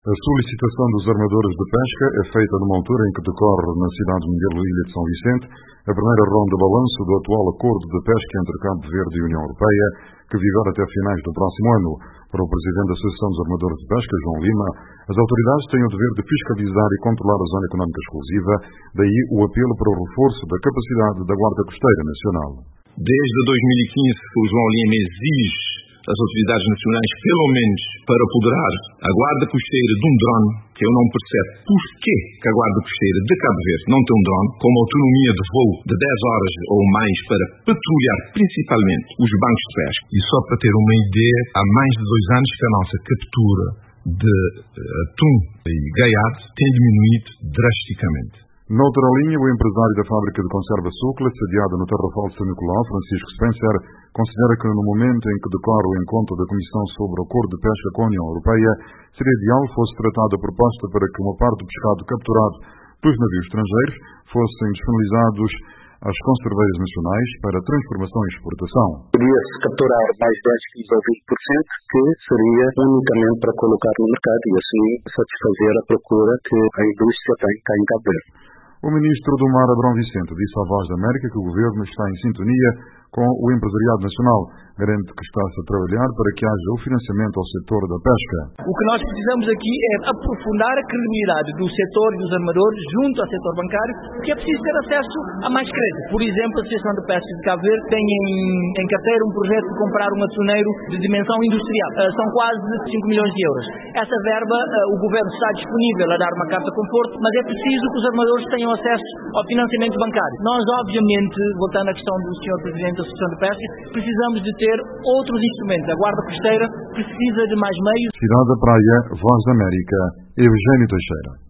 A solicitação dos armadores de pesca é feita numa altura em que decorre na cidade de Miguel Ilha de São Vicente a primeira ronda de balanço do atual acordo de pesca entre Cabo Verde e União Europeia, que vigora até finais do próximo ano. Para o presidente da Associação dos Armadores de Pesca, João Lima, as autoridades têm o dever de fiscalizar e controlar a zona económica exclusiva, daí o apelo para o reforço da capacidade da Guarda Costeira Nacional. Desde 2015, o João Lima exige as autoridades nacionais, pelo menos, para apoderar a Guarda Costeira de um drone, que eu não percebo porquê que a Guarda Costeira de Cabo Verde não tem um drone, com uma autonomia de voo de 10 horas ou mais para patrulhar principalmente os bancos de pesca. E só para ter uma ideia, há mais de 2 anos que a nossa captura de atum e gaiado tem diminuído drasticamente. Noutra linha, o empresário da fábrica de conserva Sucla, sediada no Tarrafal de São Nicolau, Francisco Spencer, considera que no momento em que decorre o encontro da Comissão sobre o Acordo de Pesca com a União Europeia, seria ideal fosse tratada a proposta para que uma parte do pescado capturado pelos navios estrangeiros fossem disponibilizados às conserveiras nacionais para transformação e exportação. Podia-se capturar mais 10, 15 ou 20%, que seria unicamente para colocar no mercado e assim satisfazer a procura que a indústria tem cá em Cabo Verde. O ministro do Mar, Abrão Vicente, disse à Voz da América que o governo está em sintonia com o empresariado nacional. Garante que está-se a trabalhar para que haja o financiamento ao setor da pesca. O que nós precisamos aqui é aprofundar a credibilidade do setor e dos armadores junto ao setor bancário, porque é preciso ter acesso a mais crédito. Por exemplo, a Associação de Pesca de Cabo Verde tem em carteira um projeto de comprar um atuneiro de dimensão industrial. São quase 5 milhões de euros. Essa verba, o governo está disponível a dar uma carta de conforto, mas é preciso que os armadores tenham acesso ao financiamento bancário. Nós, obviamente, voltando à questão do Sr. Presidente da Associação de Pesca, precisamos de ter outros instrumentos. A Guarda Costeira precisa de mais meios. Cidade da Praia, Voz da América, Eugênio Teixeira.